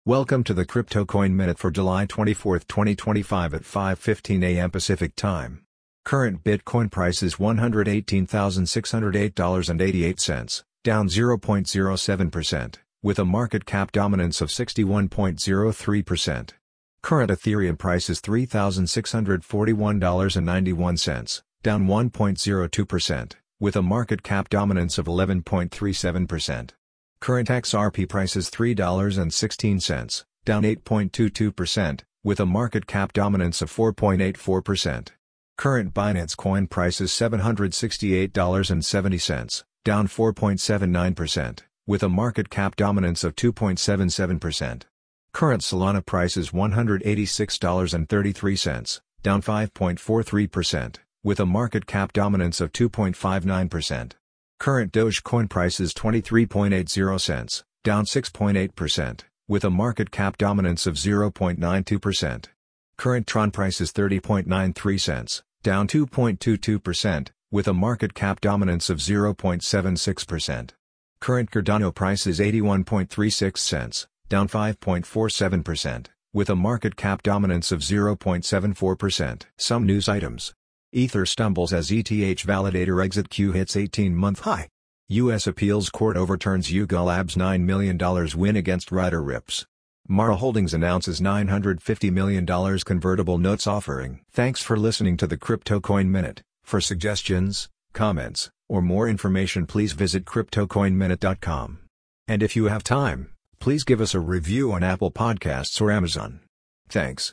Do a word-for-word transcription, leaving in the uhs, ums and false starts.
Welcome to the Crypto Coin Minute for July twenty-fourth, twenty twenty-five at five fifteen a m Pacific Time. Current Bitcoin price is one hundred eighteen thousand six hundred eight dollars and eighty-eight cents, down zero point zero seven percent, with a market cap dominance of sixty-one point zero three percent. Current Ethereum price is three thousand six hundred forty-one dollars and ninety-one cents, down one point zero two percent, with a market cap dominance of eleven point three seven percent. Current X R P price is three dollars and sixteen cents, down eight point two two percent, with a market cap dominance of four point eight four percent. Current Binance Coin price is seven hundred sixty-eight dollars and seventy cents, down four point seven nine percent, with a market cap dominance of two point seven seven percent. Current Solana price is one hundred eighty-six dollars and thirty-three cents, down five point four three percent, with a market cap dominance of two point five nine percent. Current Dogecoin price is twenty-three point eight zero cents, down six point eight percent, with a market cap dominance of zero point nine two percent. Current Tron price is thirty point nine three cents, down two point two two percent, with a market cap dominance of zero point seven six percent. Current Cardano price is eighty-one point three six cents, down five point four seven percent, with a market cap dominance of zero point seven four percent. Some news items. Ether stumbles as E T H validator exit queue hits eighteen-month high. U S Appeals Court overturns Yuga Labs nine million dollars win against Ryder Rips. Mara Holdings announces nine hundred fifty million dollars convertible notes offering. Thanks for listening to the Crypto Coin Minute. For suggestions, comments, or more information, please visit crypto coin minute dot com. And if you have time, please give us a review on Apple Podcasts or Amazon. Thanks.